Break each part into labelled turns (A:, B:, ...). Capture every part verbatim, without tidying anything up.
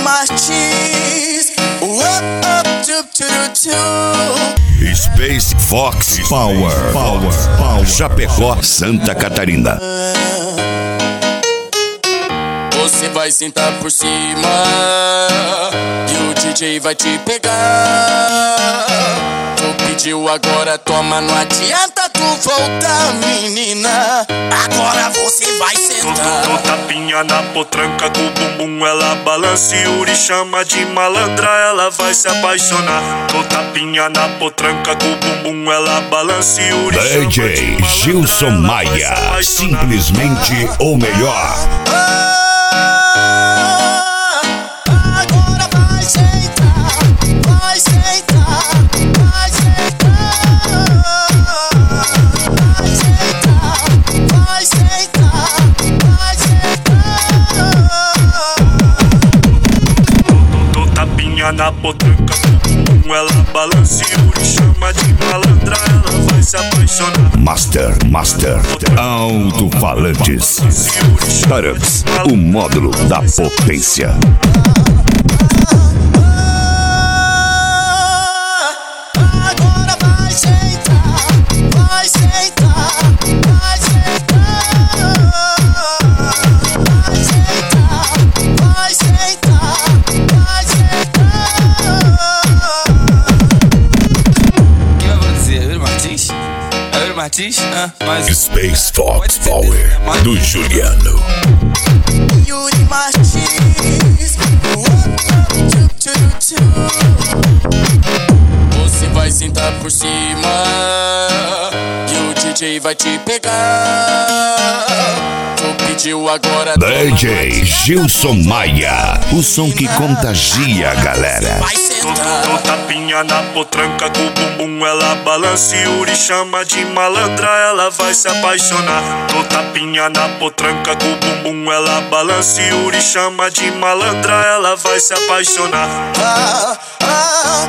A: Martins. Up, up, tup, tup, tup.
B: Space Fox Power, Power, Power, Chapecó, Santa Catarina.
A: Você vai sentar por cima e o D J vai te pegar. Tu pediu, agora toma, não adianta tu voltar, menina. Agora você vai sentar.
C: Tô tapinha na potranca com o bumbum, ela balança e Yuri chama de malandra, ela vai se apaixonar. Tô tapinha na potranca com o bumbum, ela balança e Yuri
B: D J Gilson Maia, simplesmente o melhor.
A: Agora vai sentar, vai sentar, vai sentar, vai sentar, vai sentar, vai sentar.
C: Tô tapinha na potranca com o bumbum, ela balança e Yuri chama de malandra, ela vai se apaixonar.
B: Master, Master, alto-falantes. Startups, o módulo da potência.
A: Agora vai sentar, vai sentar, vai sentar, vai sentar, vai sentar, vai sentar.
D: Quem vai produzir? Yuri Martins? É Yuri Martins? Ah, mais
B: Space Fox Power, do Juliano.
A: Yuri Martins. Você vai sentar por cima e o D J vai te pegar. Tu pediu, agora
B: D J Gilson Maia, o som que contagia a galera.
A: vai
C: Tô
A: sentar.
C: tapinha na potranca com o bumbum, ela balança e Yuri chama de malandra, ela vai se apaixonar. Tô tapinha na potranca com o bumbum, ela balança e Yuri chama de malandra, ela vai se apaixonar.
A: Ah, ah,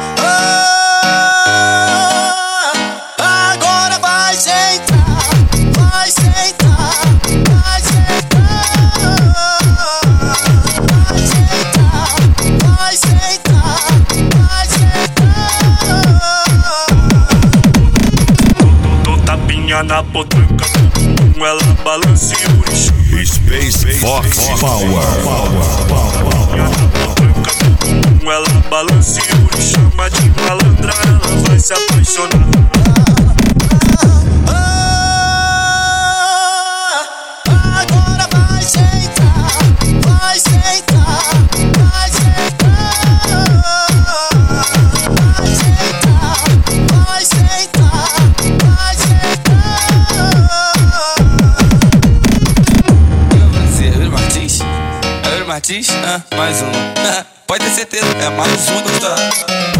A: ah. Agora vai sentar, vai sentar, vai sentar, vai sentar, vai sentar, vai sentar.
C: Tô tapinha na potranca com o bumbum, ela balança e Yuri chama
B: Space Fox Power,
C: tapinha na potranca com o bumbum, ela balança e Yuri chama de malandra, ela vai se apaixonar.
A: Agora vai sentar, vai sentar, vai sentar, vai sentar, vai sentar, vai sentar.
D: Quem vai produzir? Yuri Martins? É Yuri Martins? Ah, mais um. Pode ter certeza, é mais um, doutor.